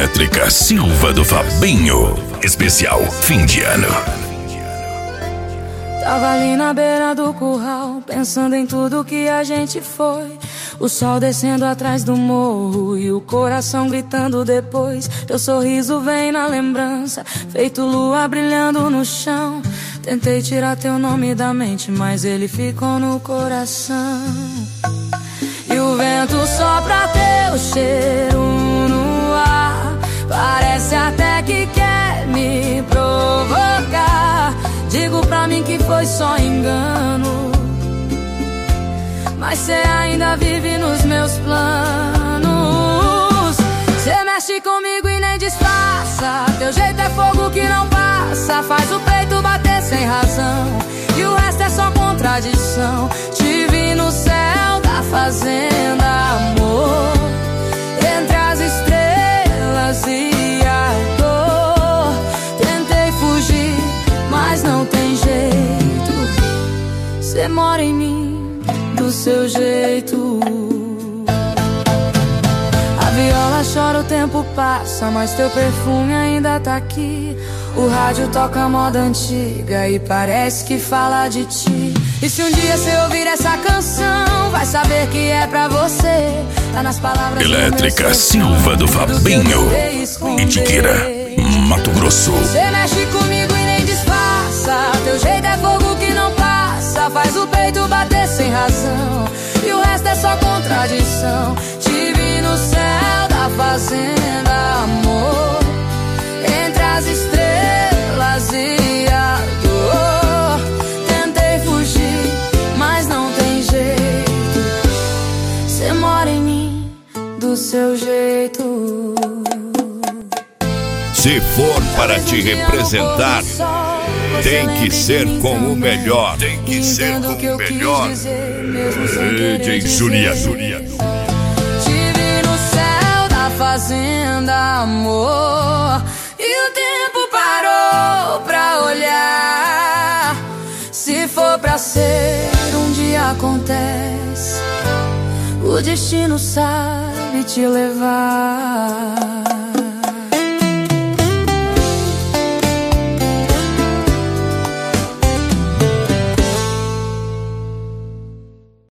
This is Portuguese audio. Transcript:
Elétrica Silva do Fabinho. Especial fim de ano. Tava ali na beira do curral, pensando em tudo que a gente foi. O sol descendo atrás do morro e o coração gritando depois. Teu sorriso vem na lembrança, feito lua brilhando no chão. Tentei tirar teu nome da mente, mas ele ficou no coração. E o vento sopra teu cheiro no ar, parece até que quer me provocar. Digo pra mim que foi só engano, mas cê ainda vive nos meus planos. Cê mexe comigo e nem disfarça, teu jeito é fogo que não passa, faz o peito bater sem razão, e o resto é só contradição. Te vi no céu da fazenda, amor, entre as estrelas e a dor. Tentei fugir, mas não tem jeito, cê mora em mim do seu jeito. A viola chora, o tempo passa, mas teu perfume ainda tá aqui. O rádio toca moda antiga e parece que fala de ti. E se um dia você ouvir essa canção, vai saber que é pra você. Tá nas palavras Elétrica Silva do Fabinho, Itiquira, Mato Grosso. Você mexe comigo e nem disfarça, teu jeito é fogo que não passa, faz o peito bater sem razão, e o resto é só contradição. Te vi no céu da fazenda, amor, entre as estrelas e a dor. Tentei fugir, mas não tem jeito, cê mora em mim do seu jeito. Se for para te representar, tem que ser com o melhor. Tem que ser com o melhor. DJ Juliano. Te vi no céu da fazenda, amor, e o tempo parou pra olhar. Se for pra ser, um dia acontece, o destino sabe te levar.